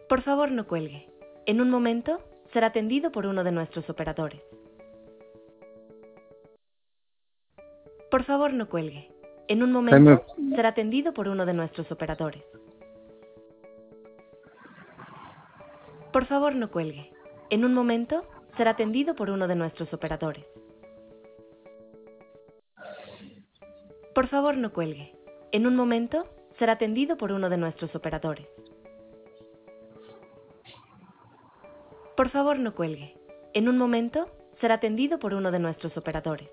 Por favor, no cuelgue. En un momento, será atendido por uno de nuestros operadores. Por favor, no cuelgue. En un momento, será atendido por uno de nuestros operadores. Por favor, no cuelgue. En un momento, será atendido por uno de nuestros operadores. Por favor, no cuelgue. En un momento, será atendido por uno de nuestros operadores. Por favor, no cuelgue. En un momento, será atendido por uno de nuestros operadores.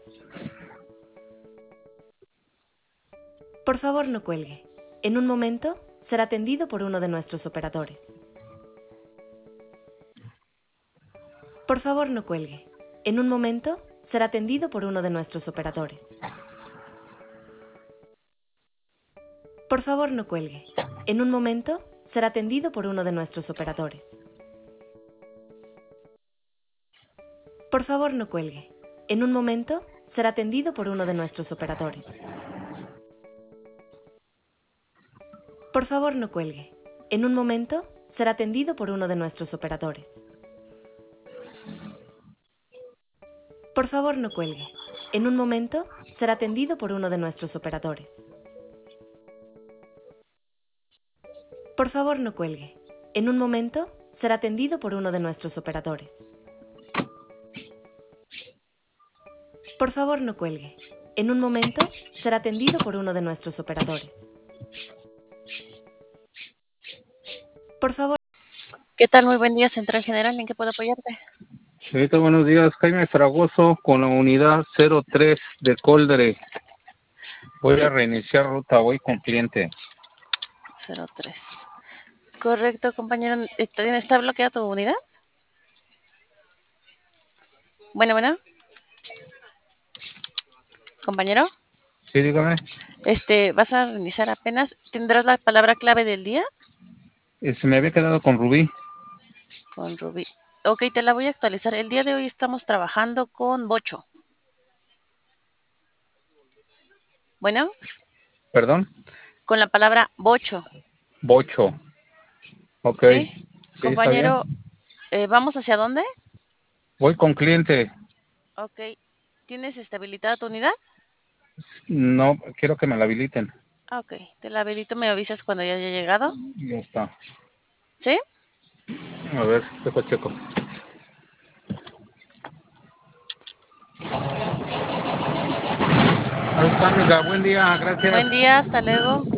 Por favor, no cuelgue. En un momento, será atendido por uno de nuestros operadores. Por favor, no cuelgue. En un momento, será atendido por uno de nuestros operadores. Por favor, no cuelgue. En un momento, será atendido por uno de nuestros operadores. Por favor, no cuelgue. En un momento, será atendido por uno de nuestros operadores. Por favor, no cuelgue. En un momento, será atendido por uno de nuestros operadores. Por favor, no cuelgue. En un momento, será atendido por uno de nuestros operadores. Por favor, no cuelgue. En un momento, será atendido por uno de nuestros operadores. Por favor, no cuelgue. En un momento, será atendido por uno de nuestros operadores. Por favor. ¿Qué tal? Muy buen día, Central General. ¿En qué puedo apoyarte? Señorita, buenos días. Jaime Fragoso con la unidad 03 de Coldre. Voy a reiniciar ruta, voy con cliente. 03. Correcto, compañero. ¿Está bloqueada tu unidad? Bueno. Compañero. Sí, dígame. ¿Vas a reiniciar apenas? ¿Tendrás la palabra clave del día? Se me había quedado con Rubí. Con Rubí. Ok, te la voy a actualizar. El día de hoy estamos trabajando con Bocho. Bueno. ¿Perdón? Con la palabra Bocho. Bocho. Ok. ¿Sí? Sí, Compañero, está bien. ¿Vamos hacia dónde? Voy con cliente. Ok. ¿Tienes habilitada tu unidad? No, quiero que me la habiliten. Ok, te la habilito. ¿Me avisas cuando ya haya llegado? Ya está. ¿Sí? A ver, checo. Ahí está, amiga. Buen día, gracias. Buen día, hasta luego.